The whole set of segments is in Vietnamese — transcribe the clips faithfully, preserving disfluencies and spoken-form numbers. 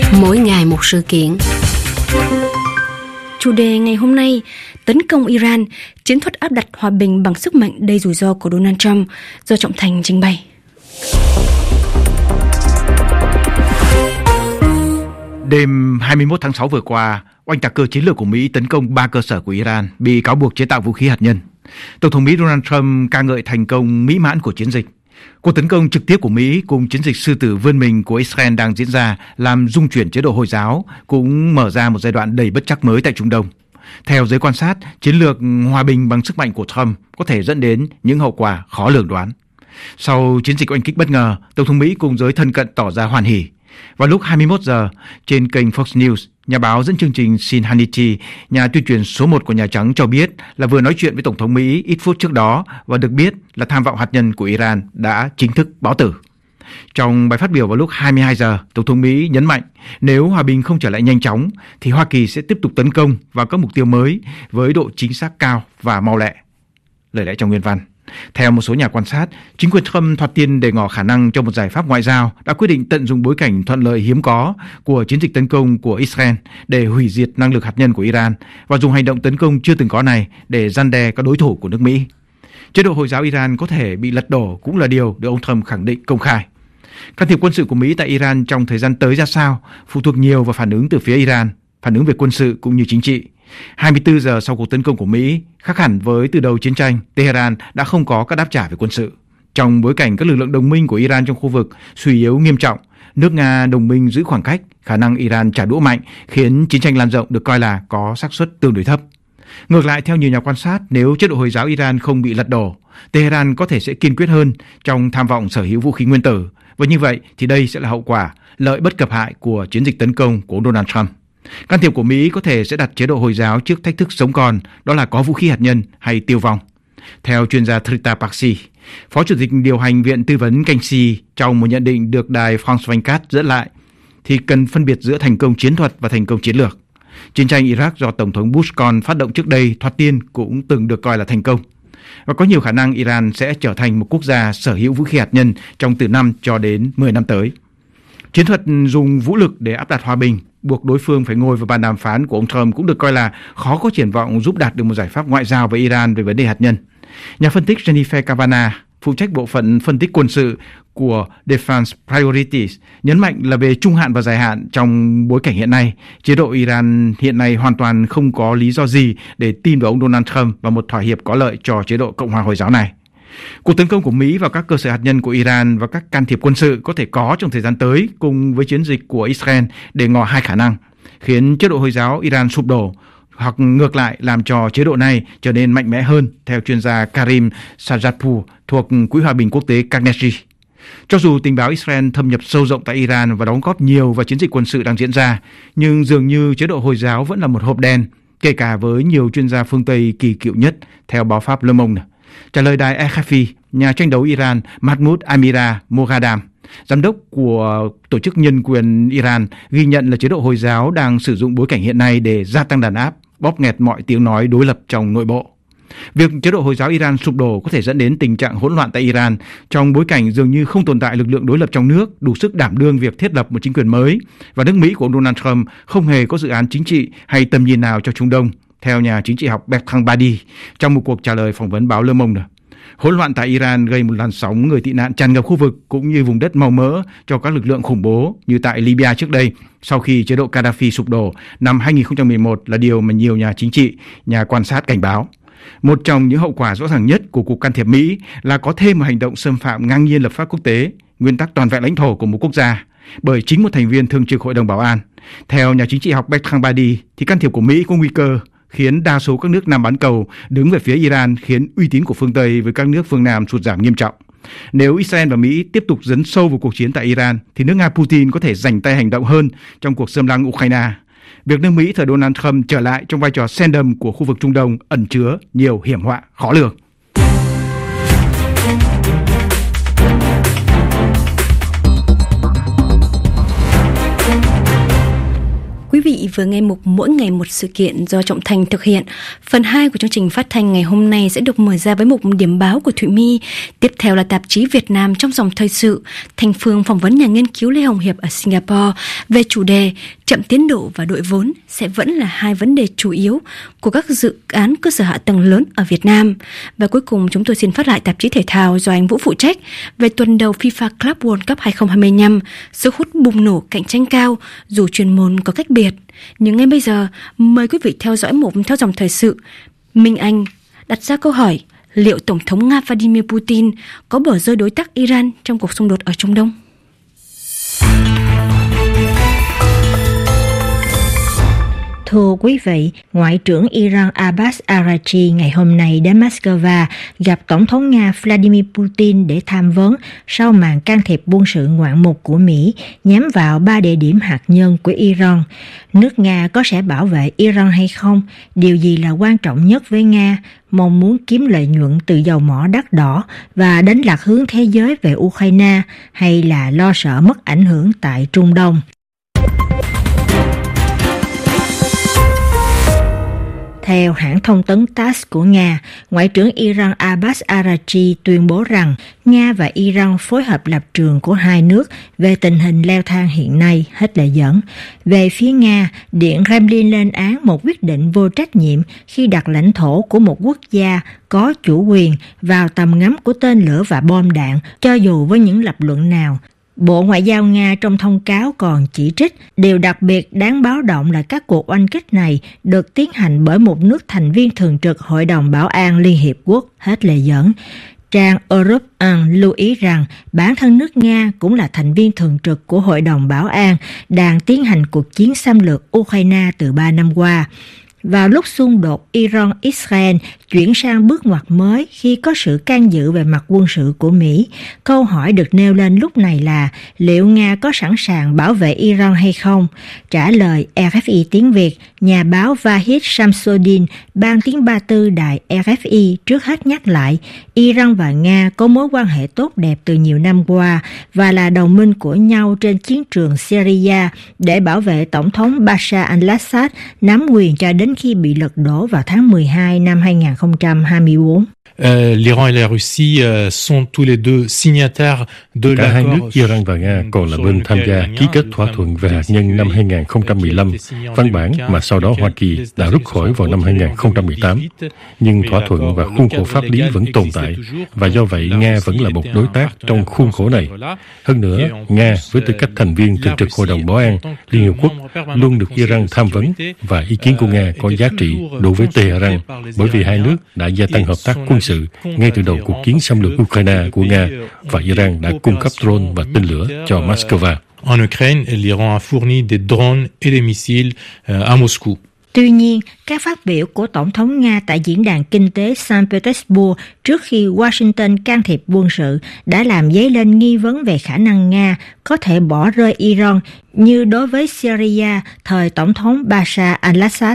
Mỗi ngày một sự kiện. Chủ đề ngày hôm nay: tấn công Iran, chiến thuật áp đặt hòa bình bằng sức mạnh đầy rủi ro của Donald Trump, do Trọng Thành trình bày. Đêm hai mươi mốt tháng sáu vừa qua, oanh tạc cơ chiến lược của Mỹ tấn công ba cơ sở của Iran bị cáo buộc chế tạo vũ khí hạt nhân. Tổng thống Mỹ Donald Trump ca ngợi thành công mỹ mãn của chiến dịch. Cuộc tấn công trực tiếp của Mỹ cùng chiến dịch sư tử vươn mình của Israel đang diễn ra làm rung chuyển chế độ Hồi giáo, cũng mở ra một giai đoạn đầy bất trắc mới tại Trung Đông. Theo giới quan sát, chiến lược hòa bình bằng sức mạnh của Trump có thể dẫn đến những hậu quả khó lường đoán. Sau chiến dịch oanh kích bất ngờ, Tổng thống Mỹ cùng giới thân cận tỏ ra hoan hỉ. Vào lúc hai mươi mốt giờ, trên kênh Fox News, nhà báo dẫn chương trình Sean Hannity, nhà tuyên truyền số một của Nhà Trắng, cho biết là vừa nói chuyện với Tổng thống Mỹ ít phút trước đó và được biết là tham vọng hạt nhân của Iran đã chính thức báo tử. Trong bài phát biểu vào lúc hai mươi hai giờ, Tổng thống Mỹ nhấn mạnh nếu hòa bình không trở lại nhanh chóng thì Hoa Kỳ sẽ tiếp tục tấn công vào các mục tiêu mới với độ chính xác cao và mau lẹ. Lời lẽ trong nguyên văn. Theo một số nhà quan sát, chính quyền Trump thoạt tiên để ngỏ khả năng cho một giải pháp ngoại giao đã quyết định tận dụng bối cảnh thuận lợi hiếm có của chiến dịch tấn công của Israel để hủy diệt năng lực hạt nhân của Iran và dùng hành động tấn công chưa từng có này để răn đe các đối thủ của nước Mỹ. Chế độ Hồi giáo Iran có thể bị lật đổ cũng là điều được ông Trump khẳng định công khai. Can thiệp quân sự của Mỹ tại Iran trong thời gian tới ra sao phụ thuộc nhiều vào phản ứng từ phía Iran, phản ứng về quân sự cũng như chính trị. hai mươi tư giờ sau cuộc tấn công của Mỹ, khác hẳn với từ đầu chiến tranh, Tehran đã không có các đáp trả về quân sự. Trong bối cảnh các lực lượng đồng minh của Iran trong khu vực suy yếu nghiêm trọng, nước Nga đồng minh giữ khoảng cách, khả năng Iran trả đũa mạnh khiến chiến tranh lan rộng được coi là có xác suất tương đối thấp. Ngược lại, theo nhiều nhà quan sát, nếu chế độ Hồi giáo Iran không bị lật đổ, Tehran có thể sẽ kiên quyết hơn trong tham vọng sở hữu vũ khí nguyên tử. Và như vậy thì đây sẽ là hậu quả, lợi bất cập hại của chiến dịch tấn công của Donald Trump. Can thiệp của Mỹ có thể sẽ đặt chế độ Hồi giáo trước thách thức sống còn, đó là có vũ khí hạt nhân hay tiêu vong. Theo chuyên gia Trita Parsi, Phó Chủ tịch điều hành Viện Tư vấn Kingsley, trong một nhận định được đài France hai mươi bốn dẫn lại, thì cần phân biệt giữa thành công chiến thuật và thành công chiến lược. Chiến tranh Iraq do Tổng thống Bush con phát động trước đây thoạt tiên cũng từng được coi là thành công. Và có nhiều khả năng Iran sẽ trở thành một quốc gia sở hữu vũ khí hạt nhân trong từ năm cho đến mười năm tới. Chiến thuật dùng vũ lực để áp đặt hòa bình, buộc đối phương phải ngồi vào bàn đàm phán của ông Trump cũng được coi là khó có triển vọng giúp đạt được một giải pháp ngoại giao với Iran về vấn đề hạt nhân. Nhà phân tích Jennifer Cavanagh, phụ trách bộ phận phân tích quân sự của Defense Priorities, nhấn mạnh là về trung hạn và dài hạn trong bối cảnh hiện nay, chế độ Iran hiện nay hoàn toàn không có lý do gì để tin vào ông Donald Trump và một thỏa hiệp có lợi cho chế độ Cộng hòa Hồi giáo này. Cuộc tấn công của Mỹ vào các cơ sở hạt nhân của Iran và các can thiệp quân sự có thể có trong thời gian tới cùng với chiến dịch của Israel để ngỏ hai khả năng, khiến chế độ Hồi giáo Iran sụp đổ hoặc ngược lại làm cho chế độ này trở nên mạnh mẽ hơn, theo chuyên gia Karim Sajadpour thuộc Quỹ Hòa bình Quốc tế Carnegie. Cho dù tình báo Israel thâm nhập sâu rộng tại Iran và đóng góp nhiều vào chiến dịch quân sự đang diễn ra, nhưng dường như chế độ Hồi giáo vẫn là một hộp đen, kể cả với nhiều chuyên gia phương Tây kỳ cựu nhất, theo báo Pháp Le Monde. Trả lời đài Al Khafi, nhà tranh đấu Iran Mahmoud Amira Moghadam, giám đốc của Tổ chức Nhân quyền Iran, ghi nhận là chế độ Hồi giáo đang sử dụng bối cảnh hiện nay để gia tăng đàn áp, bóp nghẹt mọi tiếng nói đối lập trong nội bộ. Việc chế độ Hồi giáo Iran sụp đổ có thể dẫn đến tình trạng hỗn loạn tại Iran trong bối cảnh dường như không tồn tại lực lượng đối lập trong nước đủ sức đảm đương việc thiết lập một chính quyền mới, và nước Mỹ của ông Donald Trump không hề có dự án chính trị hay tầm nhìn nào cho Trung Đông, theo nhà chính trị học Bertrand Badi trong một cuộc trả lời phỏng vấn báo Le Monde. Hỗn loạn tại Iran gây một làn sóng người tị nạn tràn ngập khu vực cũng như vùng đất màu mỡ cho các lực lượng khủng bố như tại Libya trước đây, sau khi chế độ Gaddafi sụp đổ năm hai không một một là điều mà nhiều nhà chính trị, nhà quan sát cảnh báo. Một trong những hậu quả rõ ràng nhất của cuộc can thiệp Mỹ là có thêm một hành động xâm phạm ngang nhiên lập pháp quốc tế, nguyên tắc toàn vẹn lãnh thổ của một quốc gia, bởi chính một thành viên thường trực Hội đồng Bảo an. Theo nhà chính trị học Bertrand Badi, thì can thiệp của Mỹ có nguy cơ khiến đa số các nước Nam bán cầu đứng về phía Iran, khiến uy tín của phương Tây với các nước phương Nam sụt giảm nghiêm trọng. Nếu Israel và Mỹ tiếp tục dấn sâu vào cuộc chiến tại Iran, thì nước Nga Putin có thể giành tay hành động hơn trong cuộc xâm lăng Ukraine. Việc nước Mỹ thời Donald Trump trở lại trong vai trò sen đầm của khu vực Trung Đông ẩn chứa nhiều hiểm họa khó lường. Quý Quý vị vừa nghe mục Mỗi ngày một sự kiện do Trọng Thành thực hiện. Phần hai của chương trình phát thanh ngày hôm nay sẽ được mở ra với mục điểm báo của Thụy My. Tiếp theo là tạp chí Việt Nam trong dòng thời sự. Thành Phương phỏng vấn nhà nghiên cứu Lê Hồng Hiệp ở Singapore về chủ đề chậm tiến độ và đội vốn sẽ vẫn là hai vấn đề chủ yếu của các dự án cơ sở hạ tầng lớn ở Việt Nam. Và cuối cùng chúng tôi xin phát lại tạp chí thể thao do anh Vũ phụ trách về tuần đầu FIFA Club World Cup hai không hai lăm. Sức hút bùng nổ, cạnh tranh cao dù chuyên môn có cách biệt. Nhưng ngay bây giờ, mời quý vị theo dõi một theo dòng thời sự. Minh Anh đặt ra câu hỏi, liệu Tổng thống Nga Vladimir Putin có bỏ rơi đối tác Iran trong cuộc xung đột ở Trung Đông? Thưa quý vị, Ngoại trưởng Iran Abbas Araghchi ngày hôm nay đến Moscow gặp Tổng thống Nga Vladimir Putin để tham vấn sau màn can thiệp quân sự ngoạn mục của Mỹ nhắm vào ba địa điểm hạt nhân của Iran. Nước Nga có sẽ bảo vệ Iran hay không? Điều gì là quan trọng nhất với Nga? Mong muốn kiếm lợi nhuận từ dầu mỏ đắt đỏ và đánh lạc hướng thế giới về Ukraine, hay là lo sợ mất ảnh hưởng tại Trung Đông? Theo hãng thông tấn tát của Nga, Ngoại trưởng Iran Abbas Araghchi tuyên bố rằng Nga và Iran phối hợp lập trường của hai nước về tình hình leo thang hiện nay, hết lời dẫn. Về phía Nga, Điện Kremlin lên án một quyết định vô trách nhiệm khi đặt lãnh thổ của một quốc gia có chủ quyền vào tầm ngắm của tên lửa và bom đạn, cho dù với những lập luận nào. Bộ Ngoại giao Nga trong thông cáo còn chỉ trích điều đặc biệt đáng báo động là các cuộc oanh kích này được tiến hành bởi một nước thành viên thường trực Hội đồng Bảo an Liên Hiệp Quốc, hết lời dẫn. Trang Europe một lưu ý rằng bản thân nước Nga cũng là thành viên thường trực của Hội đồng Bảo an đang tiến hành cuộc chiến xâm lược Ukraine từ ba năm qua. Vào lúc xung đột Iran-Israel chuyển sang bước ngoặt mới khi có sự can dự về mặt quân sự của Mỹ, câu hỏi được nêu lên lúc này là liệu Nga có sẵn sàng bảo vệ Iran hay không? Trả lời rờ ép i tiếng Việt, nhà báo Vahid Shamsuddin, ban tiếng Ba Tư đài rờ ép i trước hết nhắc lại Iran và Nga có mối quan hệ tốt đẹp từ nhiều năm qua và là đồng minh của nhau trên chiến trường Syria để bảo vệ Tổng thống Bashar al-Assad nắm quyền cho đến khi bị lật đổ vào tháng mười hai năm hai không hai tư. Euh, L'Iran et la Russie euh, sont tous les deux signataires de Cả hai nước Iran và Nga còn là bên tham gia ký kết thỏa thuận về hạt nhân năm hai không một lăm, văn bản mà sau đó Hoa Kỳ đã rút khỏi vào năm hai không một tám. Nhưng thỏa thuận và khuôn khổ pháp lý vẫn tồn tại, và do vậy Nga vẫn là một đối tác trong khuôn khổ này. Hơn nữa, Nga với tư cách thành viên thường trực Hội đồng Bảo an Liên Hiệp Quốc luôn được Iran tham vấn, và ý kiến của Nga có giá trị đối với Tehran bởi vì hai nước đã gia tăng hợp tác quân sự ngay từ đầu cuộc chiến xâm lược Ukraine của Nga, và Iran đã cung cấp drone và tên lửa cho Moscow. En Ukraine, l'Iran a fourni des drones et des missiles à Moscou. Tuy nhiên, các phát biểu của Tổng thống Nga tại Diễn đàn Kinh tế Saint Petersburg trước khi Washington can thiệp quân sự đã làm dấy lên nghi vấn về khả năng Nga có thể bỏ rơi Iran như đối với Syria thời Tổng thống Bashar al-Assad.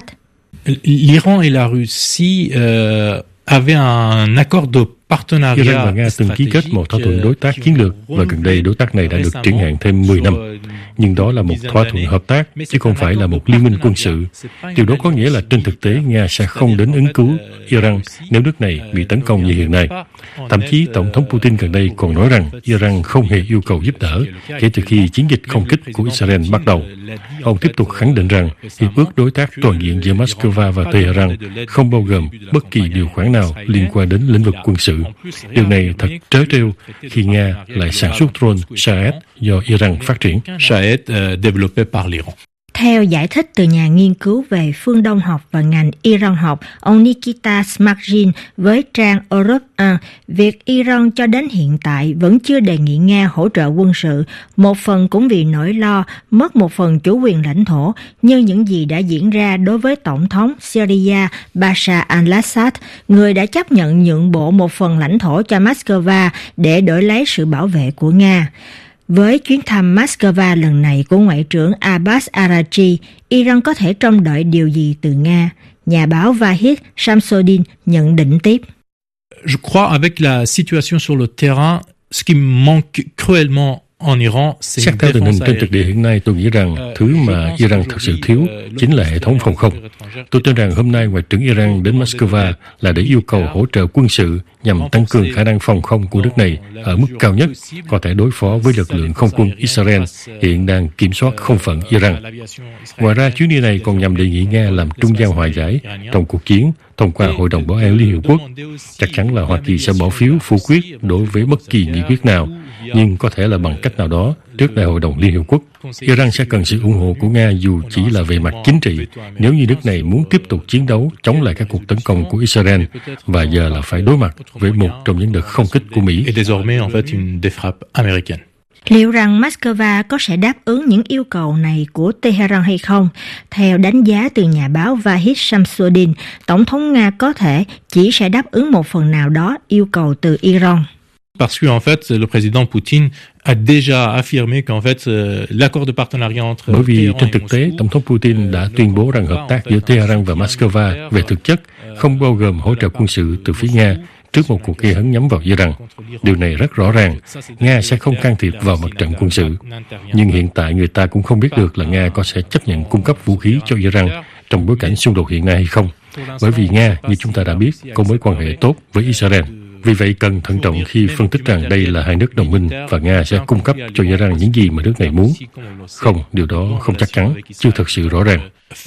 L'Iran et la Russie euh, avaient un accord de Iran và Nga từng ký kết một thỏa thuận đối tác chiến lược, và gần đây đối tác này đã được triển hạn thêm mười năm. Nhưng đó là một thỏa thuận hợp tác, chứ không phải là một liên minh quân sự. Điều đó có nghĩa là trên thực tế Nga sẽ không đến ứng cứu Iran nếu nước này bị tấn công như hiện nay. Thậm chí Tổng thống Putin gần đây còn nói rằng Iran không hề yêu cầu giúp đỡ kể từ khi chiến dịch không kích của Israel bắt đầu. Ông tiếp tục khẳng định rằng hiệp ước đối tác toàn diện giữa Moscow và Tehran không bao gồm bất kỳ điều khoản nào liên quan đến lĩnh vực quân sự. Điều này thật trớ trêu khi Nga lại sản xuất drone Shahed do Iran phát triển. Shahed développé par l'Iran. Theo giải thích từ nhà nghiên cứu về phương Đông học và ngành Iran học, ông Nikita Smargin với trang Europe một, việc Iran cho đến hiện tại vẫn chưa đề nghị Nga hỗ trợ quân sự, một phần cũng vì nỗi lo mất một phần chủ quyền lãnh thổ như những gì đã diễn ra đối với Tổng thống Syria Bashar al-Assad, người đã chấp nhận nhượng bộ một phần lãnh thổ cho Moscow để đổi lấy sự bảo vệ của Nga. Với chuyến thăm Moscow lần này của Ngoại trưởng Abbas Araghchi, Iran có thể trông đợi điều gì từ Nga? Nhà báo Vahid Shamsuddin nhận định tiếp. Je crois avec la situation sur le terrain, ce qui manque cruellement Xét theo tình hình trên thực địa hiện nay, tôi nghĩ rằng thứ mà Iran thực sự thiếu chính là hệ thống phòng không. Tôi tin rằng hôm nay Ngoại trưởng Iran đến Moscow là để yêu cầu hỗ trợ quân sự nhằm tăng cường khả năng phòng không của nước này ở mức cao nhất, có thể đối phó với lực lượng không quân Israel hiện đang kiểm soát không phận Iran. Ngoài ra, chuyến đi này còn nhằm đề nghị Nga làm trung gian hòa giải trong cuộc chiến thông qua Hội đồng Bảo an Liên Hiệp Quốc. Chắc chắn là Hoa Kỳ sẽ bỏ phiếu phủ quyết đối với bất kỳ nghị quyết nào, nhưng có thể là bằng cách nào đó trước Đại hội đồng Liên Hiệp Quốc. Iran sẽ cần sự ủng hộ của Nga dù chỉ là về mặt chính trị, nếu như nước này muốn tiếp tục chiến đấu chống lại các cuộc tấn công của Israel, và giờ là phải đối mặt với một trong những đợt không kích của Mỹ. Liệu rằng Moscow có sẽ đáp ứng những yêu cầu này của Tehran hay không? Theo đánh giá từ nhà báo Vahid Shamsuddin, Tổng thống Nga có thể chỉ sẽ đáp ứng một phần nào đó yêu cầu từ Iran. Parce que en fait, le président Poutine a déjà affirmé qu'en fait l'accord de partenariat entre Bởi vì trên thực tế, Tổng thống Putin đã tuyên bố rằng hợp tác giữa Tehran và Moscow về thực chất không bao gồm hỗ trợ quân sự từ phía Nga trước một cuộc gây hấn nhắm vào Iran. Điều này rất rõ ràng, Nga sẽ không can thiệp vào mặt trận quân sự. Nhưng hiện tại người ta cũng không biết được là Nga có sẽ chấp nhận cung cấp vũ khí cho Iran trong bối cảnh xung đột hiện nay hay không. Bởi vì Nga, như chúng ta đã biết, có mối quan hệ tốt với Israel. Vì vậy cần thận trọng khi phân tích rằng đây là hai nước đồng minh và Nga sẽ cung cấp cho Iran những gì mà nước này muốn. Không, điều đó không chắc chắn, chưa thật sự rõ ràng.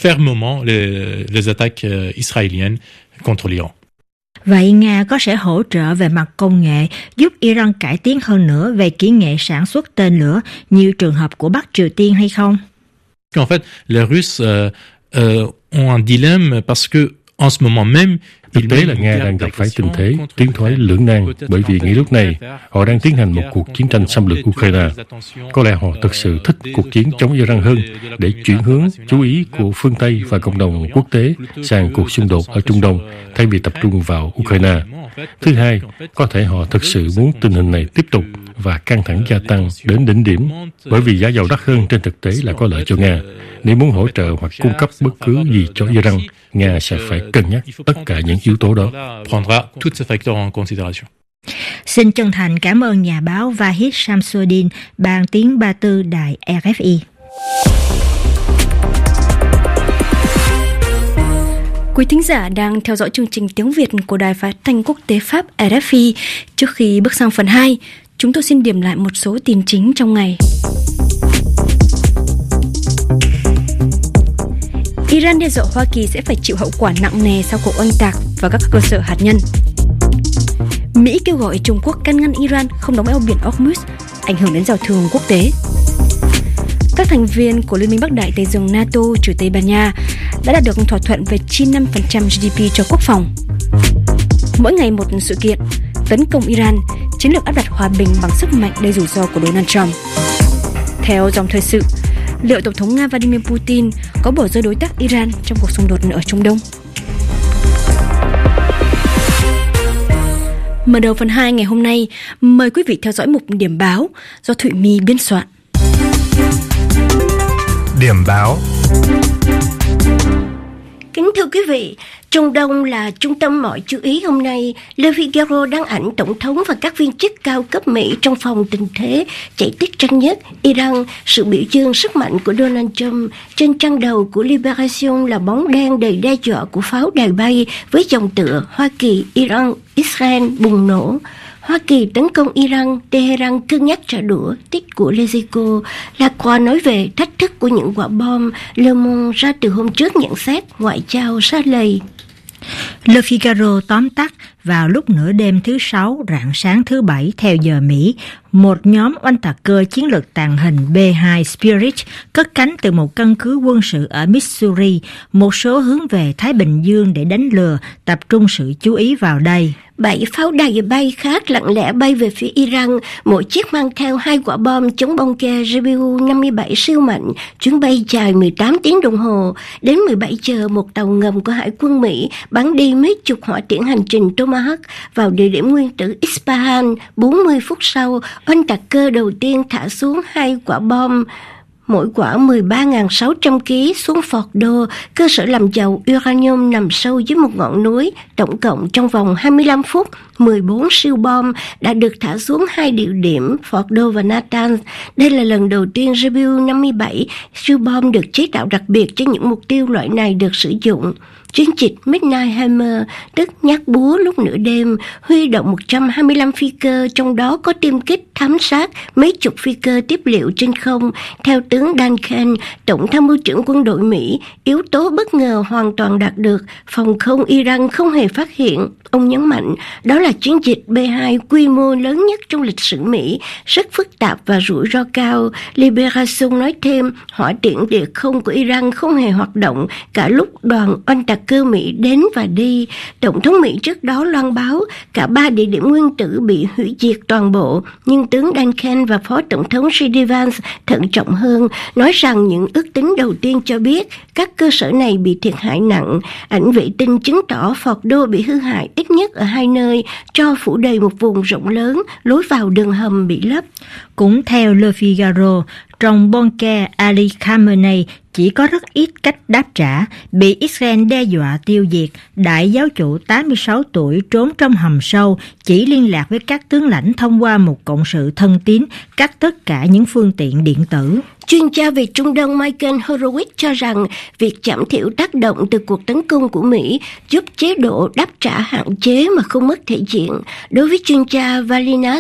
Vậy Nga có sẽ hỗ trợ về mặt công nghệ, giúp Iran cải tiến hơn nữa về kỹ nghệ sản xuất tên lửa như trường hợp của Bắc Triều Tiên hay không? En fait, les Russes euh, euh, ont un dilemme parce que en ce moment même, thực tế là Nga đang gặp phải tình thế tiến thoái lưỡng nan, bởi vì ngay lúc này họ đang tiến hành một cuộc chiến tranh xâm lược Ukraine. Có lẽ họ thực sự thích cuộc chiến chống Iran hơn để chuyển hướng chú ý của phương Tây và cộng đồng quốc tế sang cuộc xung đột ở Trung Đông thay vì tập trung vào Ukraine. Thứ hai, có thể họ thực sự muốn tình hình này tiếp tục và căng thẳng gia tăng đến đỉnh điểm, bởi vì giá dầu đắt hơn trên thực tế là có lợi cho Nga. Nếu muốn hỗ trợ hoặc cung cấp bất cứ gì cho Iran, Nga sẽ phải cân nhắc tất cả những yếu tố đó. Xin chân thành cảm ơn nhà báo Vahid Shamsuddin, ban tiếng Ba Tư đài rờ ép i. Quý thính giả đang theo dõi chương trình tiếng Việt của Đài Phát thanh Quốc tế Pháp rờ ép i. Trước khi bước sang phần hai, chúng tôi xin điểm lại một số tin chính trong ngày. Iran đe dọa Hoa Kỳ sẽ phải chịu hậu quả nặng nề sau cuộc oanh tạc vào các cơ sở hạt nhân. Mỹ kêu gọi Trung Quốc can ngăn Iran không đóng eo biển Hormuz, ảnh hưởng đến giao thương quốc tế. Các thành viên của Liên minh Bắc Đại Tây Dương NATO trừ Tây Ban Nha đã đạt được thỏa thuận về chi năm phần trăm giê đê pê cho quốc phòng. Mỗi ngày một sự kiện, tấn công Iran, chiến lược áp đặt hòa bình bằng sức mạnh đầy rủi ro của Donald Trump. Theo dòng thời sự, liệu Tổng thống Nga Vladimir Putin có bỏ rơi đối tác Iran trong cuộc xung đột ở Trung Đông? Mở đầu phần hai ngày hôm nay, mời quý vị theo dõi mục điểm báo do Thụy My biên soạn. Điểm báo. Kính thưa quý vị, Trung Đông là trung tâm mọi chú ý hôm nay. Le Figaro đăng ảnh Tổng thống và các viên chức cao cấp Mỹ trong phòng tình thế chạy tích tranh nhất Iran, sự biểu dương sức mạnh của Donald Trump. Trên trang đầu của Liberation là bóng đen đầy đe dọa của pháo đài bay với dòng tựa Hoa Kỳ, Iran, Israel bùng nổ. Hoa Kỳ tấn công Iran, Tehran cân nhắc trả đũa, tích của Lezico. La Croix nói về thách thức của những quả bom. Le Monde ra từ hôm trước nhận xét ngoại giao xa lầy. Le Figaro tóm tắt vào lúc nửa đêm thứ Sáu, rạng sáng thứ Bảy theo giờ Mỹ, một nhóm oanh tạc cơ chiến lược tàng hình B hai Spirit cất cánh từ một căn cứ quân sự ở Missouri, một số hướng về Thái Bình Dương để đánh lừa, tập trung sự chú ý vào đây. Bảy pháo đài bay khác lặng lẽ bay về phía Iran, mỗi chiếc mang theo hai quả bom chống bong ke G B U năm mươi bảy siêu mạnh. Chuyến bay dài mười tám tiếng đồng hồ. Đến mười bảy giờ, một tàu ngầm của Hải quân Mỹ bắn đi mấy chục hỏa tiễn hành trình Tomahawk vào địa điểm nguyên tử Isfahan. bốn mươi phút sau, oanh tạc cơ đầu tiên thả xuống hai quả bom, mỗi quả mười ba nghìn sáu trăm ki lô gam xuống Fordo, cơ sở làm giàu uranium nằm sâu dưới một ngọn núi. Tổng cộng trong vòng hai mươi lăm phút, mười bốn siêu bom đã được thả xuống hai địa điểm Fordo và Natanz. Đây là lần đầu tiên Rebu năm mươi bảy siêu bom được chế tạo đặc biệt cho những mục tiêu loại này được sử dụng. Chiến dịch Midnight Hammer, tức nhát búa lúc nửa đêm, huy động một trăm hai mươi lăm phi cơ, trong đó có tiêm kích thám sát mấy chục phi cơ tiếp liệu trên không. Theo tướng Duncan, Tổng tham mưu trưởng quân đội Mỹ, yếu tố bất ngờ hoàn toàn đạt được, phòng không Iran không hề phát hiện. Ông nhấn mạnh, đó là chiến dịch B hai quy mô lớn nhất trong lịch sử Mỹ, rất phức tạp và rủi ro cao. Liberation nói thêm, hỏa tiễn địa không của Iran không hề hoạt động cả lúc đoàn oanh tạc cơ Mỹ đến và đi. Tổng thống Mỹ trước đó loan báo cả ba địa điểm nguyên tử bị hủy diệt toàn bộ, nhưng tướng Duncan và Phó Tổng thống gi đi Vance thận trọng hơn, nói rằng những ước tính đầu tiên cho biết các cơ sở này bị thiệt hại nặng. Ảnh vệ tinh chứng tỏ Fordo bị hư hại ít nhất ở hai nơi, cho phủ đầy một vùng rộng lớn, lối vào đường hầm bị lấp. Cũng theo Le Figaro, trong Bonker Ali Khamenei chỉ có rất ít cách đáp trả, bị Israel đe dọa tiêu diệt. Đại giáo chủ tám mươi sáu tuổi trốn trong hầm sâu, chỉ liên lạc với các tướng lãnh thông qua một cộng sự thân tín, cắt tất cả những phương tiện điện tử. Chuyên gia về Trung Đông Michael Horowitz cho rằng việc giảm thiểu tác động từ cuộc tấn công của Mỹ giúp chế độ đáp trả hạn chế mà không mất thể diện. Đối với chuyên gia Valinas,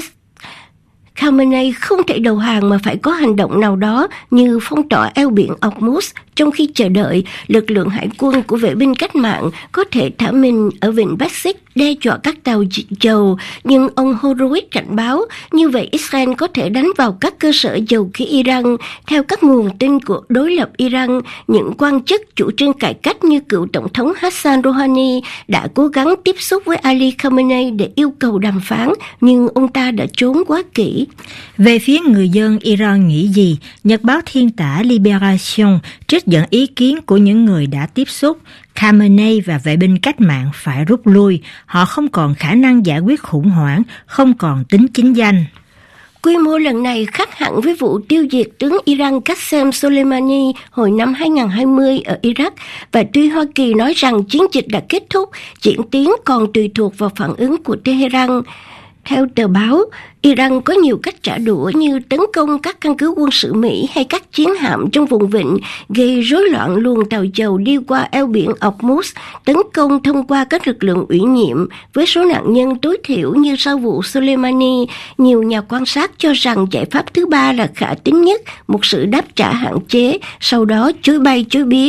Khamenei không thể đầu hàng mà phải có hành động nào đó như phong tỏa eo biển Hormuz. Trong khi chờ đợi, lực lượng hải quân của vệ binh cách mạng có thể thả mình ở vịnh Persic đe dọa các tàu dầu, nhưng ông Horowitz cảnh báo như vậy Israel có thể đánh vào các cơ sở dầu khí Iran. Theo các nguồn tin của đối lập Iran, những quan chức chủ trương cải cách như cựu Tổng thống Hassan Rouhani đã cố gắng tiếp xúc với Ali Khamenei để yêu cầu đàm phán, nhưng ông ta đã trốn quá kỹ. Về phía người dân Iran nghĩ gì? Nhật báo Thiên tả Liberation trích dẫn ý kiến của những người đã tiếp xúc. Khamenei và vệ binh cách mạng phải rút lui. Họ không còn khả năng giải quyết khủng hoảng, không còn tính chính danh. Quy mô lần này khác hẳn với vụ tiêu diệt tướng Iran Qasem Soleimani hồi năm hai không hai không ở Iraq, và tuy Hoa Kỳ nói rằng chiến dịch đã kết thúc, diễn tiến còn tùy thuộc vào phản ứng của Tehran. Theo tờ báo, Iran có nhiều cách trả đũa như tấn công các căn cứ quân sự Mỹ hay các chiến hạm trong vùng vịnh, gây rối loạn luồng tàu dầu đi qua eo biển Hormuz, tấn công thông qua các lực lượng ủy nhiệm với số nạn nhân tối thiểu như sau vụ Soleimani. Nhiều nhà quan sát cho rằng giải pháp thứ ba là khả tín nhất, một sự đáp trả hạn chế, sau đó chối bay chối biến.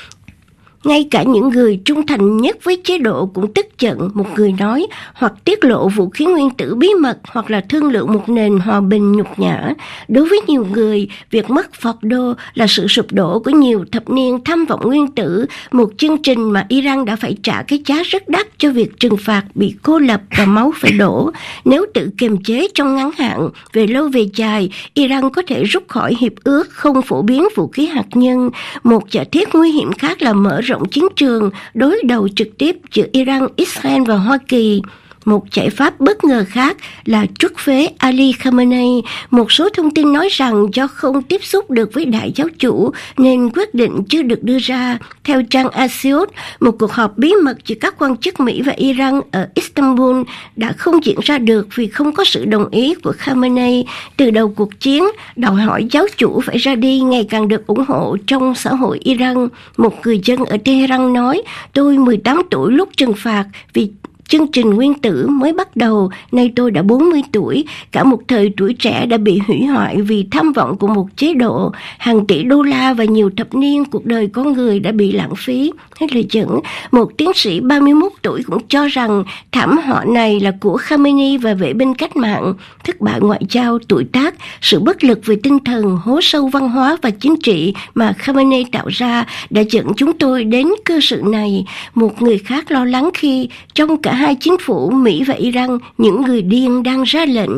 Ngay cả những người trung thành nhất với chế độ cũng tức giận, một người nói, hoặc tiết lộ vũ khí nguyên tử bí mật hoặc là thương lượng một nền hòa bình nhục nhã. Đối với nhiều người, việc mất Fordo là sự sụp đổ của nhiều thập niên tham vọng nguyên tử, một chương trình mà Iran đã phải trả cái giá rất đắt cho việc trừng phạt bị cô lập và máu phải đổ. Nếu tự kiềm chế trong ngắn hạn, về lâu về dài, Iran có thể rút khỏi hiệp ước không phổ biến vũ khí hạt nhân. Một giả thiết nguy hiểm khác là mở rộng chiến trường đối đầu trực tiếp giữa Iran, Israel và Hoa Kỳ. Một giải pháp bất ngờ khác là truất phế Ali Khamenei. Một số thông tin nói rằng do không tiếp xúc được với đại giáo chủ nên quyết định chưa được đưa ra. Theo trang Axios, một cuộc họp bí mật giữa các quan chức Mỹ và Iran ở Istanbul đã không diễn ra được vì không có sự đồng ý của Khamenei. Từ đầu cuộc chiến, đòi hỏi giáo chủ phải ra đi ngày càng được ủng hộ trong xã hội Iran. Một người dân ở Tehran nói, tôi mười tám tuổi lúc trừng phạt vì chương trình nguyên tử mới bắt đầu, nay tôi đã bốn mươi tuổi, cả một thời tuổi trẻ đã bị hủy hoại vì tham vọng của một chế độ. Hàng tỷ đô la và nhiều thập niên cuộc đời con người đã bị lãng phí. Hết lời dẫn, một tiến sĩ ba mươi mốt tuổi cũng cho rằng thảm họa này là của Khamenei và vệ binh cách mạng. Thất bại ngoại giao, tuổi tác, sự bất lực về tinh thần, hố sâu văn hóa và chính trị mà Khamenei tạo ra đã dẫn chúng tôi đến cơ sự này. Một người khác lo lắng khi trong cả hai chính phủ Mỹ và Iran, những người điên đang ra lệnh.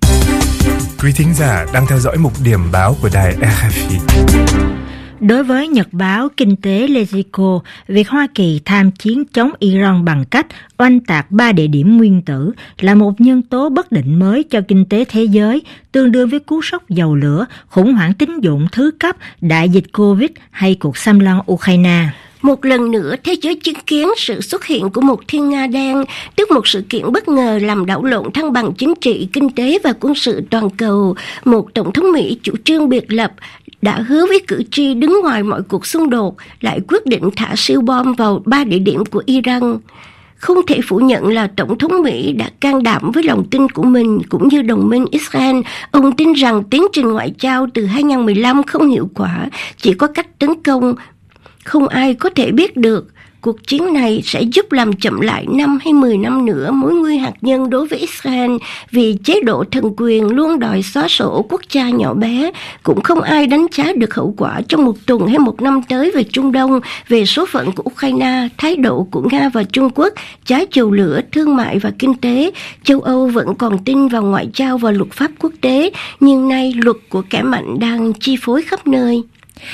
Quý thính giả đang theo dõi mục điểm báo của đài rờ ép i. Đối với nhật báo Kinh tế Lezico, việc Hoa Kỳ tham chiến chống Iran bằng cách oanh tạc ba địa điểm nguyên tử là một nhân tố bất định mới cho kinh tế thế giới, tương đương với cú sốc dầu lửa, khủng hoảng tín dụng thứ cấp, đại dịch Covid hay cuộc xâm lăng Ukraine. Một lần nữa, thế giới chứng kiến sự xuất hiện của một thiên nga đen, tức một sự kiện bất ngờ làm đảo lộn thăng bằng chính trị, kinh tế và quân sự toàn cầu. Một tổng thống Mỹ chủ trương biệt lập đã hứa với cử tri đứng ngoài mọi cuộc xung đột, lại quyết định thả siêu bom vào ba địa điểm của Iran. Không thể phủ nhận là Tổng thống Mỹ đã can đảm với lòng tin của mình cũng như đồng minh Israel. Ông tin rằng tiến trình ngoại giao từ hai không một lăm không hiệu quả, chỉ có cách tấn công. Không ai có thể biết được cuộc chiến này sẽ giúp làm chậm lại năm hay mười năm nữa mối nguy hạt nhân đối với Israel, vì chế độ thần quyền luôn đòi xóa sổ quốc gia nhỏ bé. Cũng không ai đánh giá được hậu quả trong một tuần hay một năm tới về Trung Đông, về số phận của Ukraine, thái độ của Nga và Trung Quốc, giá dầu lửa, thương mại và kinh tế. Châu Âu vẫn còn tin vào ngoại giao và luật pháp quốc tế, nhưng nay luật của kẻ mạnh đang chi phối khắp nơi.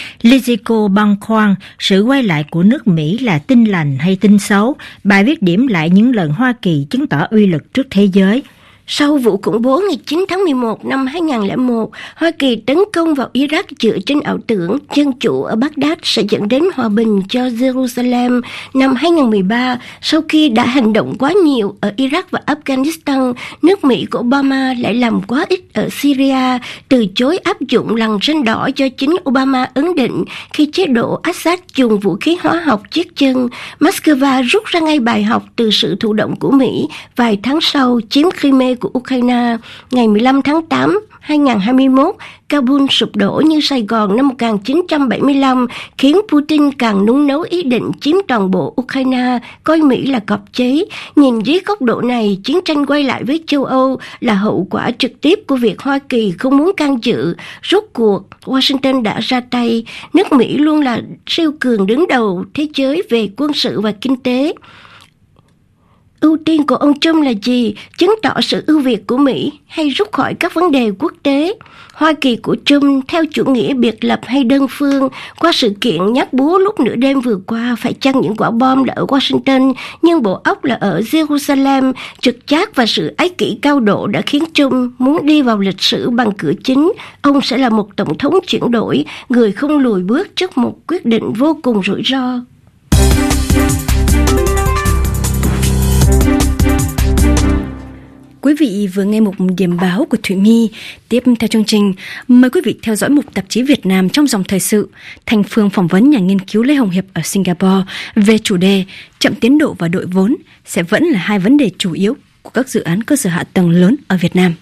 Liziko băn khoăn sự quay lại của nước Mỹ là tin lành hay tin xấu. Bài viết điểm lại những lần Hoa Kỳ chứng tỏ uy lực trước thế giới. Sau vụ khủng bố ngày chín tháng mười một năm hai không không một, Hoa Kỳ tấn công vào Iraq dựa trên ảo tưởng dân chủ ở Baghdad sẽ dẫn đến hòa bình cho Jerusalem. Năm hai không một ba, sau khi đã hành động quá nhiều ở Iraq và Afghanistan, nước Mỹ của Obama lại làm quá ít ở Syria, từ chối áp dụng lằn ranh đỏ do chính Obama ấn định khi chế độ Assad dùng vũ khí hóa học giết chân. Moscow rút ra ngay bài học từ sự thụ động của Mỹ vài tháng sau chiếm Crimea của Ukraine. Ngày mười lăm tháng tám, hai không hai mốt, Kabul sụp đổ như Sài Gòn năm một nghìn chín trăm bảy mươi lăm, khiến Putin càng nung nấu ý định chiếm toàn bộ Ukraine, coi Mỹ là cọp cháy. Nhìn dưới góc độ này, chiến tranh quay lại với châu Âu là hậu quả trực tiếp của việc Hoa Kỳ không muốn can dự. Rốt cuộc, Washington đã ra tay. Nước Mỹ luôn là siêu cường đứng đầu thế giới về quân sự và kinh tế. Ưu tiên của ông Trump là gì? Chứng tỏ sự ưu việt của Mỹ hay rút khỏi các vấn đề quốc tế? Hoa Kỳ của Trump theo chủ nghĩa biệt lập hay đơn phương? Qua sự kiện nhát búa lúc nửa đêm vừa qua, phải chăng những quả bom là ở Washington nhưng bộ óc là ở Jerusalem? Trực giác và sự ái kỷ cao độ đã khiến Trump muốn đi vào lịch sử bằng cửa chính. Ông sẽ là một tổng thống chuyển đổi, người không lùi bước trước một quyết định vô cùng rủi ro. Quý vị vừa nghe một điểm báo của Thủy My. Tiếp theo chương trình, mời quý vị theo dõi mục tạp chí Việt Nam trong dòng thời sự. Thành Phương phỏng vấn nhà nghiên cứu Lê Hồng Hiệp ở Singapore về chủ đề chậm tiến độ và đội vốn sẽ vẫn là hai vấn đề chủ yếu của các dự án cơ sở hạ tầng lớn ở Việt Nam.